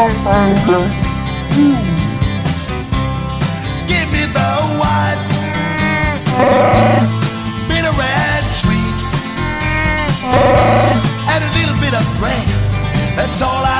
Give me the white, bitter and sweet, and a little bit of bread. That's all I